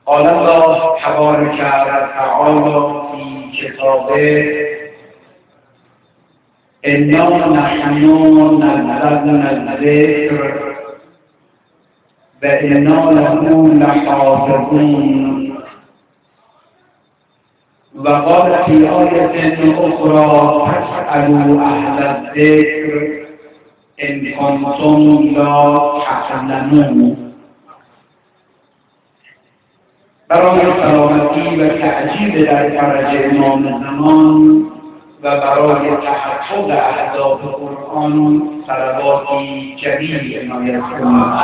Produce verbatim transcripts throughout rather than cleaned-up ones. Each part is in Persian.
قال الله تبارک و تعالی فی کتابه انا نحن نزلنا الذکر و انا له لحافظون. و قال فی آیة اخرى فاسألوا اهل الذکر ان کنتم لا تعلمون. برای سلامتی و تعجیل در فرج امام زمان و برای تحقق اهداف قرآن صلواتی جلیل عنایت کنید.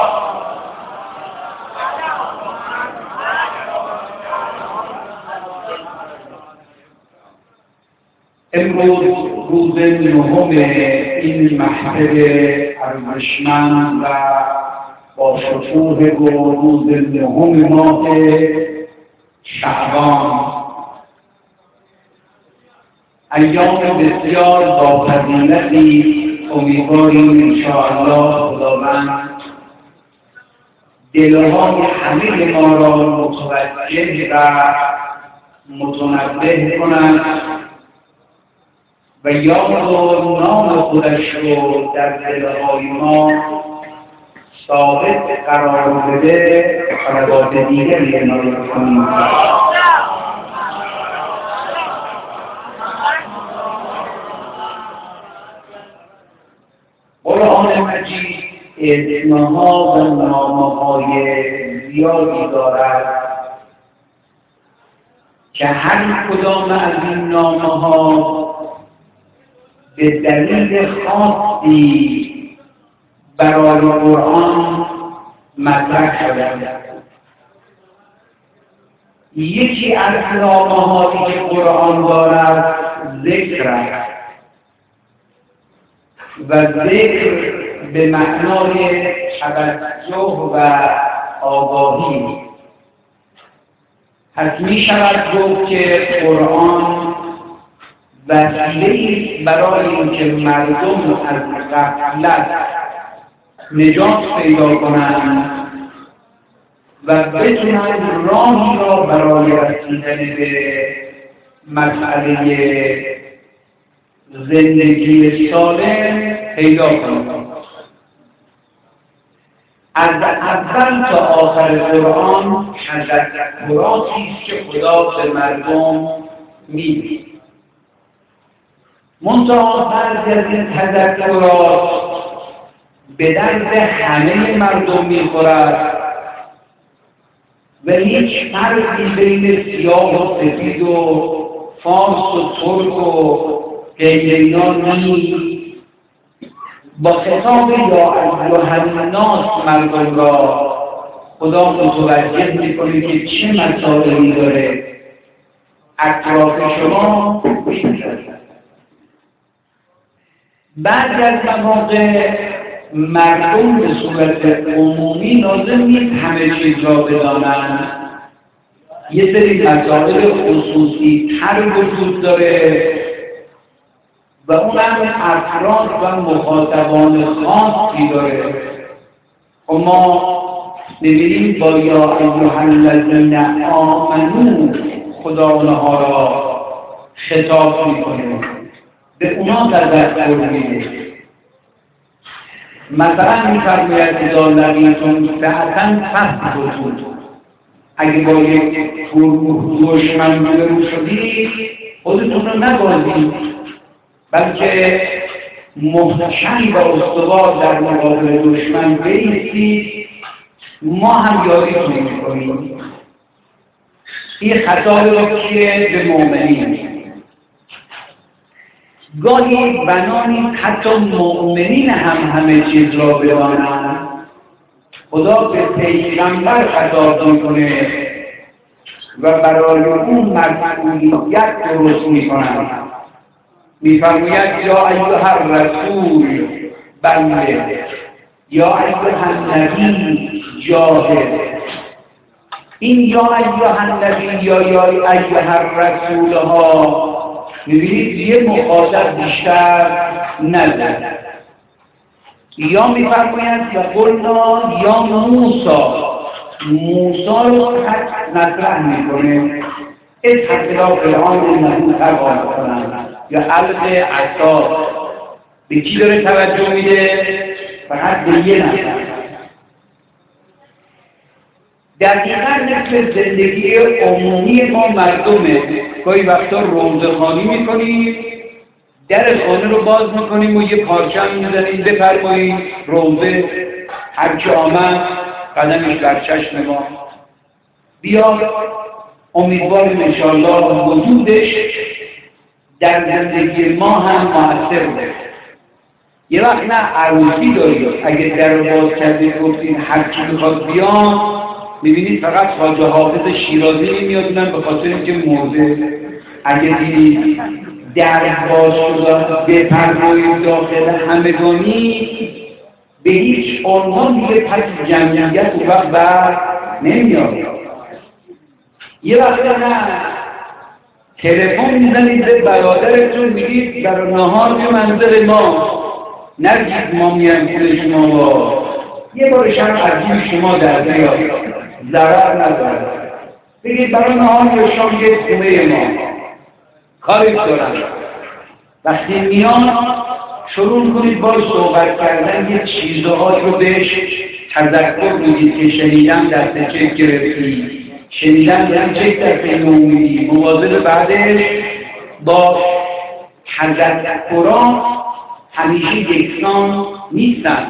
امروز روز نهم این مهد ارزشمند و با شکوه و روز نهم ماه شعبان، ایام بسیار با فضیلتی. امیدواریم انشاءالله خداوند دلهای همه ما را متوجه و متنبه کند و یاد و نام خودش رو در دلهای ما ثابت قرار بده. صلوات دیگری عنایت کنید. قرآن مجید اسمها و نامه‌های زیادی دارد که هر کدام از این نامه‌ها به دلیل خاصی برای قرآن مطرح شده. یکی از نامه‌هایی که قرآن دارد ذکر است و ذکر به معنای توجه و آگاهی. پس می شود گفت که قرآن وسیله‌ای برای اینکه مردم از غفلت نجات پیدا کنند و بتونند راهی را برای رسیدن به مسئله زندگی سالم پیدا کنند. از اول تا آخر قرآن تذکراتی است که خدا به مردم می‌دهد. منتها بعضی از این تذکرات به درد همه مردم می‌خورد و هیچ فرقی بین سیاه و سفید و فارس و ترک و غیر اینا نیست. با خطاب یا ایها الناس مردم را خدا متوجه می‌کنه که چه مسائلی داره اطراف شما می‌شود. بعضی از مواقع مردم به صورت عمومی لازم نیست همه چیز را بدانند. یه سری مسائل خصوصی تر وجود داره و اون هم افراد و مخاطبان خاصی داره. و ما می‌بینیم با یا ایها الذین آمنو خدا اونها را خطاب می‌کنه، به اونا تذکر میده. مثلا می‌فرماید اذا لقیتم فئة فاثبتوا. اگه با یک دشمن روبرو شدید خودتون رو نبازید، بلکه محکم و استوار در مقابل دشمن بایستید، ما هم یاریتون می‌کنیم. این خطاب رو که به مؤمنین گاهی بنانی حتی مؤمنین هم همه چیز را بدانند. خدا به پیغمبر خطاب میکنه و برای اون مسئولیت درست میکنند. میفرماید یا ایها الرسول بلغ یا ایها النبی جاهد. این یا ایها النبی یا یا ایها الرسول ها می‌بینید یه مخاطب بیشتر نداره. یا می‌فرمایند یا قلنا یا موسی موسی رو مطرح میکنه اذهب الی فرعون انه طغی کنن یا الق عصا. به کی داره توجه میده؟ فقط به یه نفر. دقیقا مثل زندگی عمومی ما مردمه. گاهی وقتا روزخوانی میکنیم، در خانه رو باز میکنیم و یه پارچه میزنیم بفرمایید روزه، هر کی آمد قدمش بر چشم ما بیا. امیدواریم انشاءالله وجودش در زندگی ما هم مؤثر بوده. یه وقت نه عروسی دارید، اگه در رو باز کردید گفتید هر کی میخواد بیان، میبینید فقط خواجه حافظ شیرازی نمیادونن به خاطر اینکه مرده. اگه دیدید در باز شده بفرمایید داخل همگانی، به هیچ عنوان دیگه پس جمعیت اون وقت بر نمیاد. یه وقت نه تلفن میزنید به برادرتون میگید برای نهار به منزل ما، نگید ما میایم خونه شما با یه بارش هم عجیب شما در بیاد، ضرر نداره. بگید برای نهار یا شام یه خونه ما کاری دارم. وقتی میان شروع کنید باز صحبت کردن، یه چیزهایی رو بهش تذکر میدید که شنیدم دست چک گرفتی، شنیدم دارم چک دست نومیدی، مواظب بعدش با تذکران همیشه یکسان نیستن.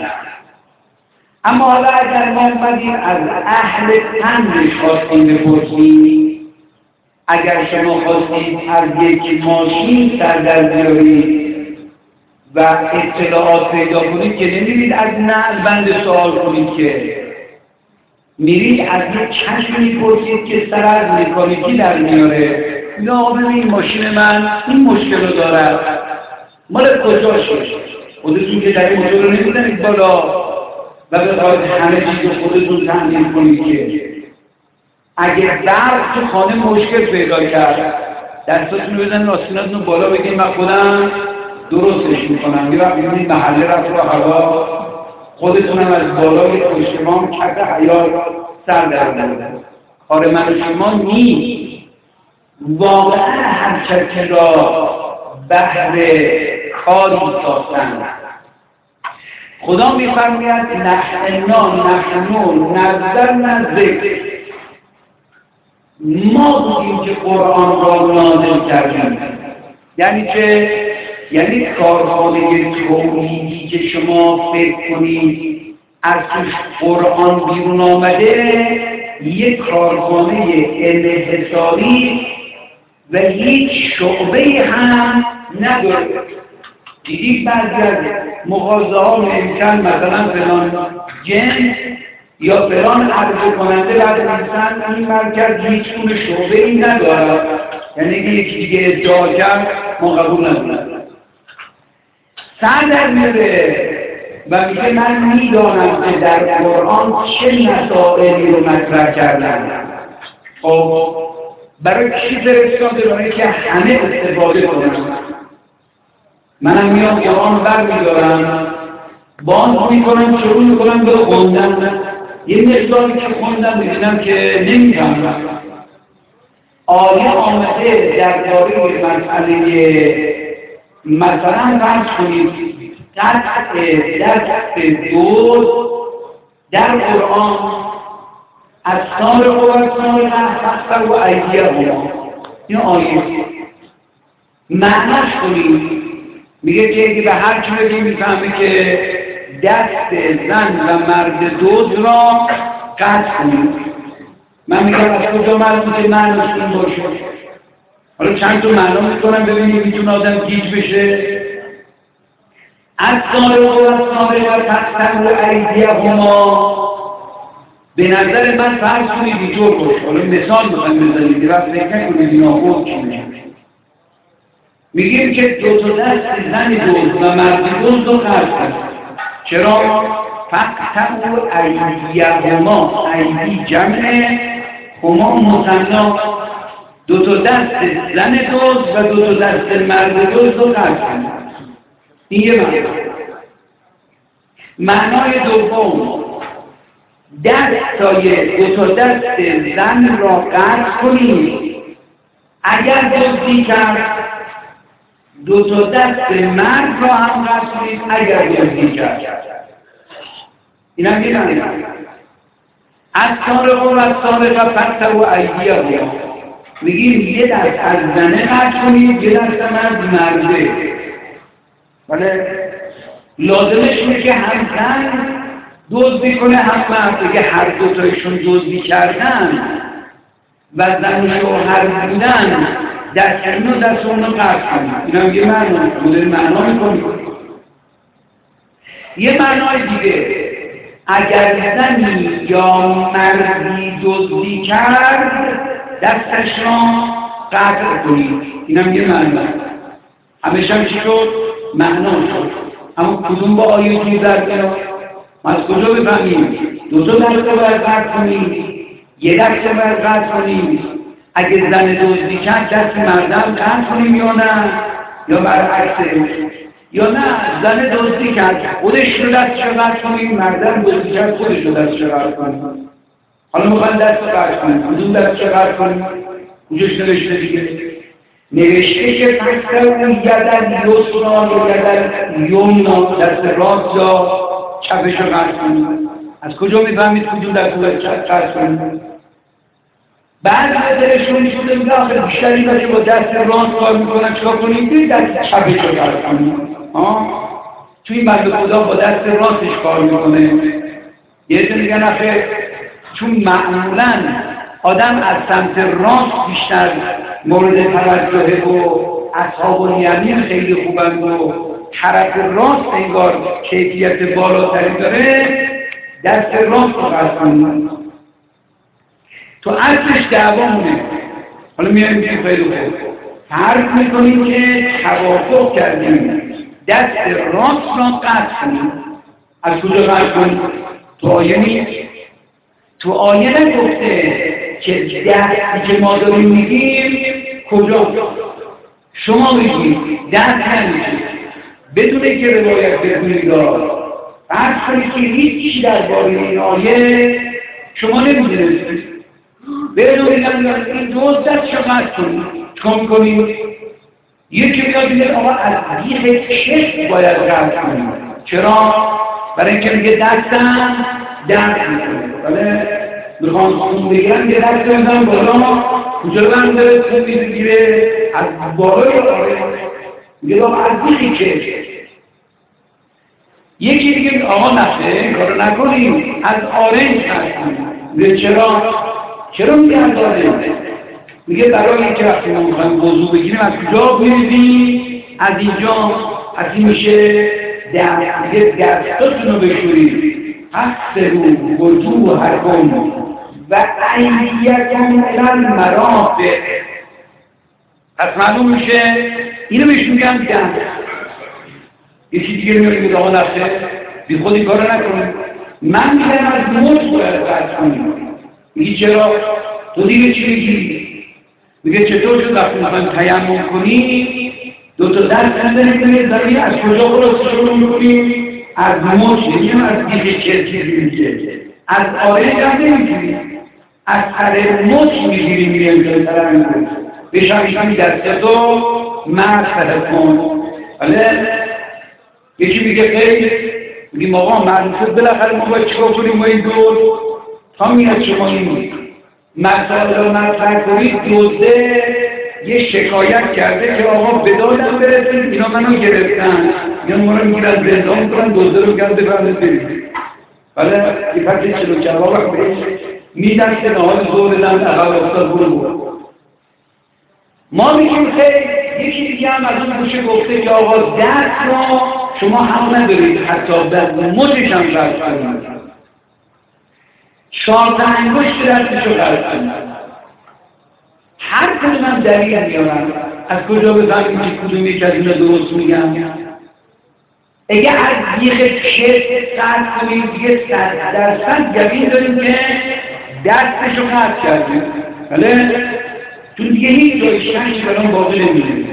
اما حالا اگر ما اومدیم از اهل تنش خواستیم بپرسیم، اگر شما خواستید از یک ماشین سر در بیارید و اطلاعات پیدا کنید که نمیرید از نعل بند سوال کنید، که میرید از یک کشف میپرسید که سر از مکانیکی در میاره. اینا آقا ببین ماشین من این مشکل رو دارد، مال کجا شد؟ خودتون که در این موضوع رو نمیدنید بالا و بخواهید همه چیز رو خودتون تنظیم کنید. که اگر برق تو خانه مشکل پیدا کرد، دستاتون رو بزن راستیناتون رو بالا بگید من خودم درستش میکنم. یه وقت میبینید محله رفت رو هوا، خودتون هم از بالای پشتمان کت حیات سر در بوده. کار من و شما نیست. واقعا هر چه را بهر کاری ساختن. خدا میفرماید نحنا نحنو نزلنا ذکر، ما بودیم که قرآن را نازل کردیم. یعنی چه؟ یعنی کارخانه توحیدی که شما فکر کنید از توش قرآن بیرون آمده، یک کارخانه انحصاری و هیچ شعبه هم نداره. دیدید بعضی از مغازه ها ممکن مثلا فلان جنس یا فلان عرضه کننده بعد انسان این مرکز هیچ گونه شعبه ای نداره، یعنی یکی دیگه ادعا کرد ما قبول نداریم. سر در میره و میگه من میدانم که در قرآن چه مسائلی رو مطرح کردن. خب برای کی فرستاده؟ برای که همه استفاده کنن. منم میام قرآن بر میدارم، باز میکنم، شروع میکنم به خوندن. یه مقداری که خوندم میبینم که نمیفهمم. آیه آمده درباره مسئله مثلا فرض کنید دست دست دو در قرآن از سارق و از سارق و ایدیه ها، این آیه معنیش کنید. میگه که اگه به هر چی بگیم میفهمه که دست زن و مرد دوز را قطع کنید. من میگم از کجا معلوم که معنیش این باشه؟ حالا چند تا معنا میکنم ببینید میتونه آدم گیج بشه. از سارق و از سارق و تقطعوا ایدیهما، به نظر من فرض کنید اینطور باشه. حالا مثال میخوایم بزنید یه وقت فکر نکنید اینا خود چی میشه. میگیم که دو تا دست زن دوز و مرد دوز رو قطع کنید. چرا؟ فقطعوا ایدیهما، ایدی جمعه، هما مثنی، دو تا دست زن دوز و دو تا دست مرد دوز رو قطع کنید. این یه معنی. معنای دوم دستای دو تا دست زن را قطع کنید. اگر دزدی کرد دو تا دست مرد را هم قطع کنید اگر دزدی کرد. این هم میدانید از سارق و از سارق فقط و ایدی ها میگیم یه دست از زنه قطع کنید یه دست از مرده. ولی لازمش اینه که هم زن دزدی کنه هم مرد. که هر دو تایشون دزدی کردن و زن و شوهر بودن دست اینو دست اونو قطع کنید. این هم یه معنا مدل معنا میکنید. یه معنای دیگه اگر زنی یا مردی دزدی کرد دستش را قطع کنید. این هم یه معنا. همیشه هم چی شد؟ معنا شد. اما کدوم با آیه چیز در کنید؟ ما از کجا بفهمیم؟ دو تا دست رو باید قطع کنید یه دست رو باید قطع کنید. اگه زن دزدی کرد دست مردم قطع کنیم یا نه؟ یا برعکسه؟ یا نه زن دزدی کرد خودش رو دستش رو قطع کنیم مردم دزدی کرد خودش رو دستش رو قطع کنیم. حالا میخوایم دست رو قطع کنیم کدوم دستش رو قطع کنیم؟ کجاش نوشته دیگه؟ نوشته که پس اون یدن یسرا یا یدن یمنا دست راست یا چپش رو قطع کنیم. از کجا میفهمید کدوم دست رو قطع کنیم؟ بعد دلشون شده میگه آخر بیشتری که با دست راست کار میکنن چکار کنیم؟ بید دست چپش رو قطع کنیم. توی این مرد خدا با دست راستش کار میکنه. یه عده میگن آخه چون معمولا آدم از سمت راست بیشتر مورد توجهه و اصحاب الیمین خیلی خوبند و طرف راست انگار کیفیت بالاتری داره دست راست رو قطع کنیم. تو اصلش دعوامونه. حالا میایم بیم خیلی خوب فرض میکنیم که توافق کردیم دست راست را قطع کنیم. از کجا قطع کنیم؟ تو آیه نیست. تو آیه نگفته که دستی که ما داریم میگیم کجا؟ شما میگید دست نمیگید بدون که روایت بکنید دار فرض کنید که هیچی درباره این آیه شما نمیدونید. بدون این دوز دست شما قطع کنید. چکار میکنید؟ یکی بیاد میگه آقا از بیخ چشم باید قطع کنیم. چرا؟ برای اینکه میگه دستم درد میکنه. بله میخوان خون بگیرن یه دست بزن بالا کجا رو برم داره خون میگیره از بالای آره میگه آقا از بیخ چشم. یکی دیگه آقا نفته این کارو نکنیم از آرنج قطع کنیم. میگه چرا؟ چرا میگه از آرنج؟ میگه برای اینکه وقتی ما میخوایم وضو بگیریم از کجا میریزیم؟ از اینجا. از این میشه دیگه دستاتون رو بشورید. حسه رو وضو هر کن و ایدیکم الان مرافق. پس معلوم میشه اینو بهش میگن دست. یکی دیگه میگه میگه آقا نفسه بی خودی کارو نکنیم. من میگم از موت باید قطع کنیم. میگی چرا؟ تو دیگه چی میگی؟ میگه چطور شد وقتی میخوایم تیمم کنیم دو تا دست نزنیم زمین از کجا خلاص شروع میکنیم؟ از موت. نمیم از دیگه چه چیزی میگه از آرنج هم نمیگیریم از سر موت میگیریم میریم که طرف میکنیم بشم ایشان دسته تو مرد طرف کن. ولی یکی میگه خیلی میگیم آقا معلوم شد بالاخره ما باید چکار کنیم با این دور تا میاد شما این مسائل رو مطرح کنید. دوزده یه شکایت کرده که آقا به دادم برسید اینا منو گرفتن یا ما رو میگیرن زندان میکنن دوزده رو کرده برده برید. ولی یه پرچه چلو جواب بهش میدن که نهار زور دن اقل افتاد برو برو. ما میگیم خیلی یکی دیگه هم از اون گوشه گفته که آقا دست را شما هم ندارید حتی در مچش هم قرد کنید. چهار تا انگشت دستش رو قرد کنید. هر کدوم هم دلیل میارن. از کجا بفهمیم که کدوم یک از اینا درست میگم؟ اگه از بیخ چشم قطع کنیم دیگه صد درصد یقین داریم که دستش رو قطع کردیم. بله؟ چون دیگه هیچ جای شنش برام باقی نمیدیم.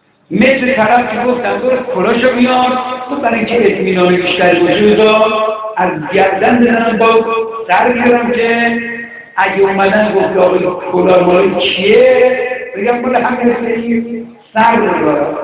مثل طرف که گفتم برو کلاشو بیار تو برای اینکه اطمینان بیشتری باشه بذار از گردن بزنم با سر بیارم که اگه اومدن گفت آقای کلاه مال چیه بگم مال همه سری سر بگارم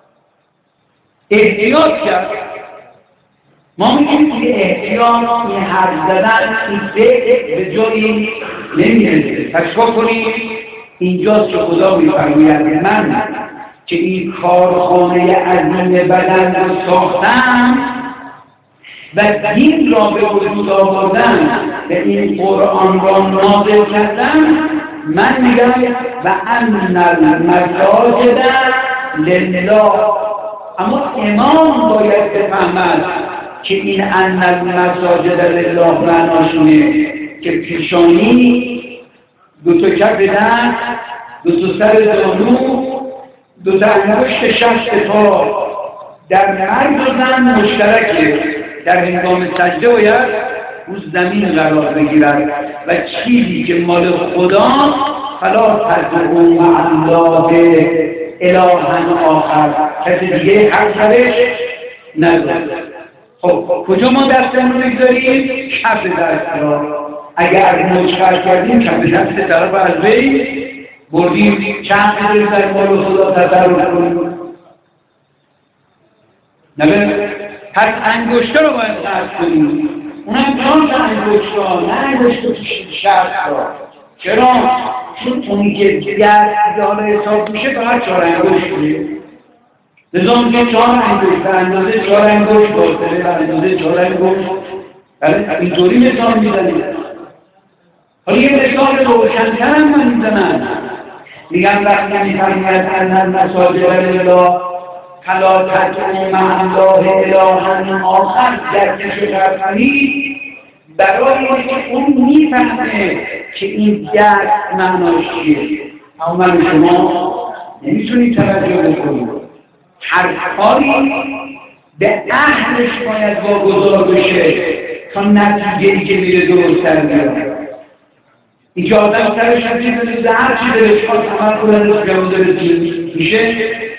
احتیاط کرد. ما میگیم که احتیاط این حد زدن این فکر به جایی نمیرسه. پس چیکار کنیم؟ اینجاست که خدا میفرماید من که این کارخانه عظیم بدن رو ساختم و دین را به وجود آوردم و این قرآن را نازل کردم، من میگم و ان المساجد لله. اما امام باید بفهمد که این ان المساجد لله معناشونه که پیشانی دو تا کف دست، دو تا سر زانو، دو تا انگشت شست پا در مرد و زن مشترکه. در هنگام سجده باید روز زمین قرار بگیرد و چیزی که مال خدا فلا تدعوا مع الله الها آخر، کسی دیگه حق سرش نداره. خب کجا ما دستمون بگذاریم؟ کف دست را. اگر مشکل کردیم کف دست طرف از بین بردیم، چند بذاریم در مال خدا تصرف کنیم. نبه پس انگشتا رو باید قطع کنیم. اونم چند تا انگشتا، نه انگشتا شرط را. چرا؟ چون اونی که دیگر حالا حساب میشه فقط چهار انگشت کنیم. نظام که چهار انگشت به اندازه چهار انگشت باطله، به اندازه چهار انگشت اینطوری مثال میزنیم. حالا یه مثال روشن‌تر هم من میزنم، میگم وقتی میفرماید ان المساجد لله فلا تدعوا مع الله الها آخر، درکش فرمایید برای اینکه اون میفهمه که این درک معناش چیه. اما من شما نمیتونید توجه بکنید. هر کاری به اهلش باید واگذار بشه تا نتیجه‌ای که میره درست در بیاد. اینجا آدم سرش هم چیز بزنید هر چی دلش خواست عمل کنه جواب دلش میشه.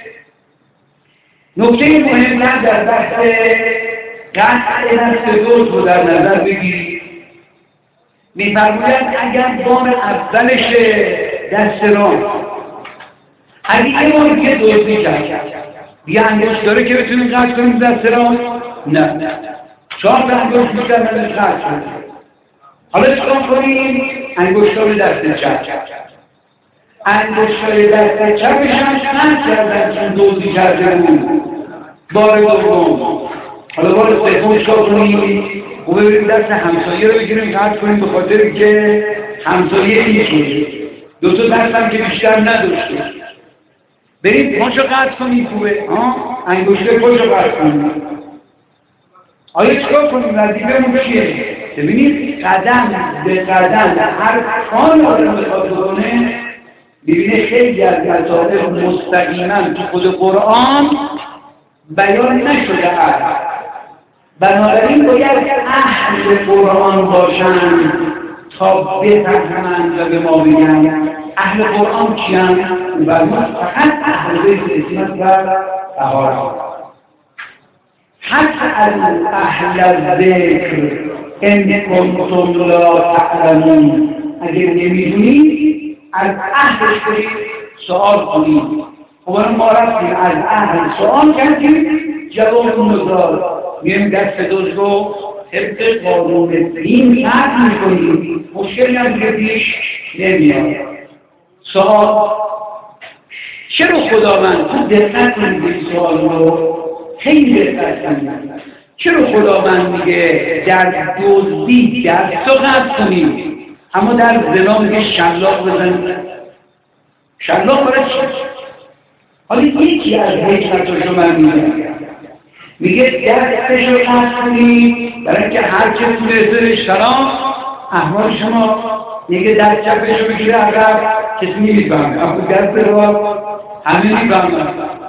نکته مهمتر در بحث قطع دست دوست رو در نظر بگیرید. می‌فرماید اگر بار اولش دست راست، اگه یه بار که دزدی کرد یه انگشت داره که بتونیم قطع کنیم دست راست؟ نه. چهار تا انگشت بیشتر نداره قطع کنیم. حالا چیکار کنیم؟ انگشت‌های دست چپ. انگشت‌های دست چپش هم قطع کردن چون دزدی کرده بود. بار دوم. حالا بار سوم چیکار کنیم؟ و ببریم دست همسایه رو بگیریم قطع کنیم به خاطر که همسایه اینه. دو تا دست هم که بیشتر نداشته. بریم پاشو قطع کنیم خوبه. انگشت پاشو قطع کنیم. آیا چیکار کنیم؟ وظیفه‌مون چیه؟ ببینید قدم به قدم هر کاری آدم بخواد بکنه ببینه خیلی از مطالب مستقیما تو خود قرآن بیان نشده است. بنابراین باید اهل قرآن باشند تا بفهمند و به ما بگن اهل قرآن کیان؟ و ما فقط اهل بیت اسمت و طهارت. حتی از اهل الذکر ان کنتم لا تعلمون، اگر نمیدونید از اهلش کنید سوال کنید. خب ما رفتیم از اهل سوال کردیم جواب نداد، میگیم دست دوست رو طبق قانون دین قطع میکنیم، مشکلی هم دیگه پیش نمیاد. سوال چرا خداوند تو دقت کنید این سوال رو خیلی دقت کنید. چرا خداوند میگه در دزدی دست رو قطع کنید اما در زنا میگه شلاق بزنید؟ شلاق برای چی؟ حالا یکی از حکمتاشو من میگم، میگه دستش رو قطع کنید برای اینکه هر چه تونسته سلام احوال شما، میگه دست چپش رو بگیره عقب کسی نمیفهمه، اما دست رو همه میفهمه.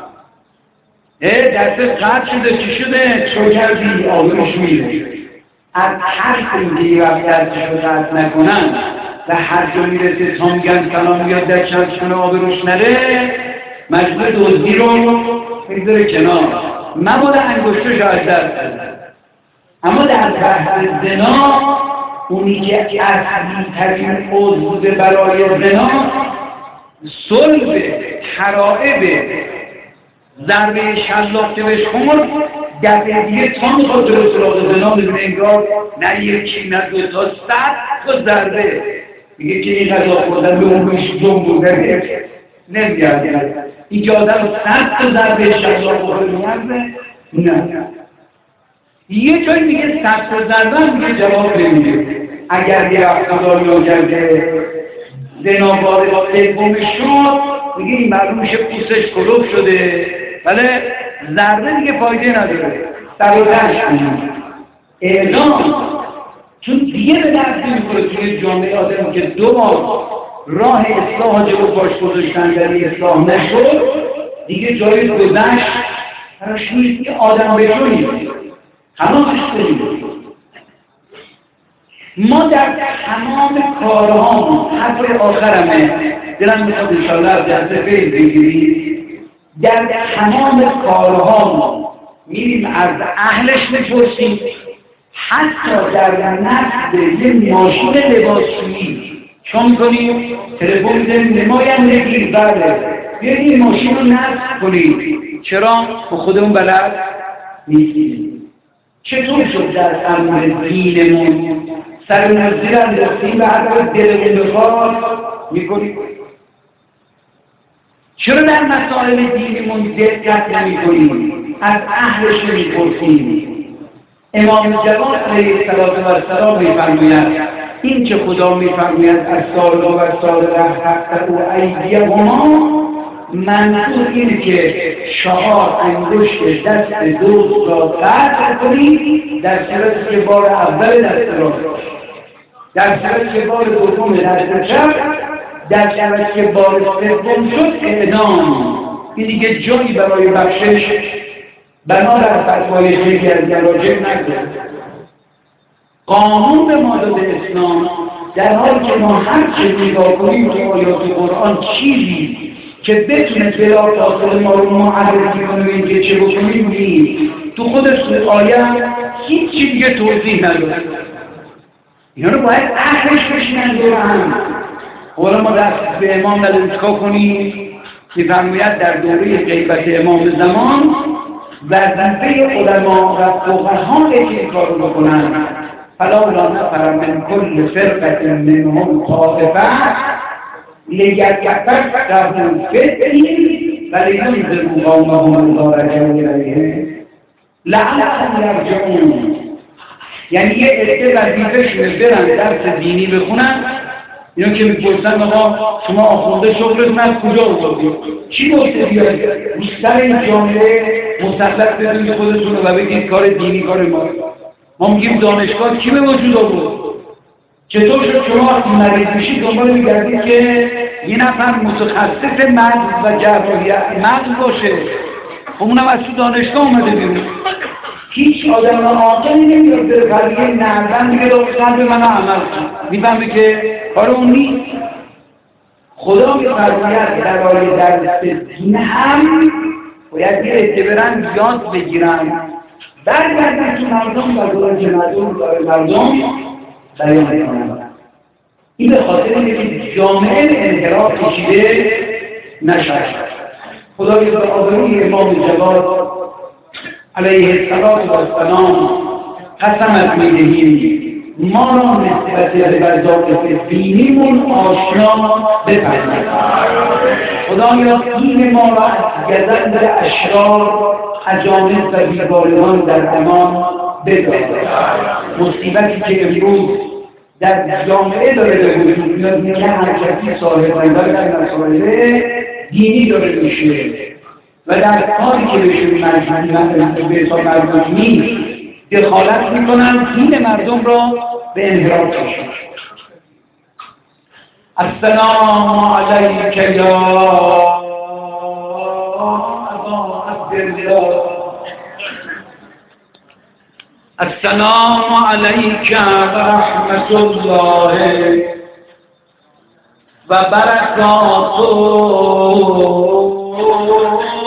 اه دست قطع شده چی شده؟ چو کردی آبروش میره. از هر اینکه وقت دستش رو قطع نکنن و هر جا میرسه تا میگن سلام بیاد در چشمشون آبروش نره، مجبور دزدی رو بگذاره کنار، مبادا انگشتش از دست بزن. اما در بحث زنا اونی که اصلی ترین عضو برای زنا صلب ترائب ضربه شلاق که بهش خورد دفعه دیگه تا میخواد درست سراغ زنا بدونه انگار نه یکی نه دو تا صد تا ضربه میگه که این غذا خوردن به اون بهش جنب بودن نمیگرد این که آدم صد تا ضربه شلاق خورده میارده نه یه جایی میگه صد تا ضربه میگه جواب نمیده اگر یه رفتار ناکرده زنابار سوم شد میگه این معلوم میشه پوستش کلوف شده ولی ضربه دیگه فایده نداره سرازش کنیم اعلام چون دیگه به دست نمیخوره توی جامعه آدم که دو بار راه اصلاح جلو پاش گذاشتن در این اصلاح نشد دیگه جای گذشت براش نیست که آدم بجونیم خلاصش کنیم. ما در تمام کارهامون حتی آخرمه دلم میخواد انشاءالله از جلسه فیل بگیریم در تمام کارهامون میریم از اهلش میپرسیم حتی در نصب یه ماشین لباسشویی چون کنیم تلفن میزنیم نمایم نگیر بله بیایید این ماشین رو نصب کنیم چرا؟ به خودمون بلد نیستیم. چطور شد در امر دینمون سر نزدیل انداختیم و حتی دلمون بخواد میکنیم؟ چرا در مسائل دینمون دقت نمی‌کنیم؟ از اهلش نمی‌پرسیم؟ امام جواد علیه السلام می‌فرماید این که خدا می‌فرماید از سال و از سال رحمت و ایدیهما منظور اینه که چهار انگشت دست دوست را قطع کنید در صورتی که بار اول دست را در صورتی که بار دوم دست چپ در صورتی که بار سوم شد اعدام. این دیگه جایی برای بخشش بنا در فتوای شیخ از مراجع نگذاشت. قانون به ما داده اسلام در حالی که ما هر چه نگاه کنیم تو آیات قرآن چیزی که بتونه بلا فاصله ما رو معرفی کنه به اینکه چه بکنیم نیست. تو خودش آیه هیچ چیز دیگه توضیح نداره. اینا رو باید اهلش بشینن دور هم. حالا ما دست به امام نلوچکا کنیم که فرموید در دوره غیبت امام زمان وظیفه علما و فقها که این کار رو بکنن فلولا نفر من کل فرقة منهم طائفة لیتفقهوا فی الدین ولینذروا قومهم اذا رجعوا الیهم لعلهم یرجعون. یعنی یه عده وظیفه‌شونه برن درس دینی بخونن. اینا که میپرسن آقا شما آخونده شغلتون از کجا آوردید؟ چی گفته بیارید؟ بیشتر این جامعه مسلط بدونید خودتون رو و بگید کار دینی کار ما. ما میگیم دانشگاه کی به وجود آورد؟ چطور شد شما وقتی مریض میشید دنبال میگردید که یه نفر متخصص مغز و جراحی مغز باشه؟ خب اونم از تو دانشگاه اومده بیرون. هیچ آدم عاقلی نمیاد به قضیه نردن دیگه داشتن به من عمل کن. میفهمه که کار اون نیست. خدا میفرماید در آیه درس دین هم باید یه عده برن یاد بگیرن برگردن تو مردم و دوران که مردم داره مردم بیان کنن. این به خاطر اینه که جامعه انحراف کشیده نشد. خدا یه آبروی امام جواد علیه السلام قسمت می‌دهیم ما را نسبت به وظایف دینیمون آشنا بفرمایید. خدایا دین ما را از گزند اشرار اجانب و بیگانگان در امان بدار. مصیبتی که امروز در جامعه داره به وجود میاد اینه که هر کسی صاحب‌العمل در مسائل دینی داره میشه و در کاری که بهشون مجبوری به حساب مردم نیست دخالت میکنن دین مردم را به انحراف کشون. السلام علیک یا ابا عبدالله السلام علیک و رحمت الله و برکاته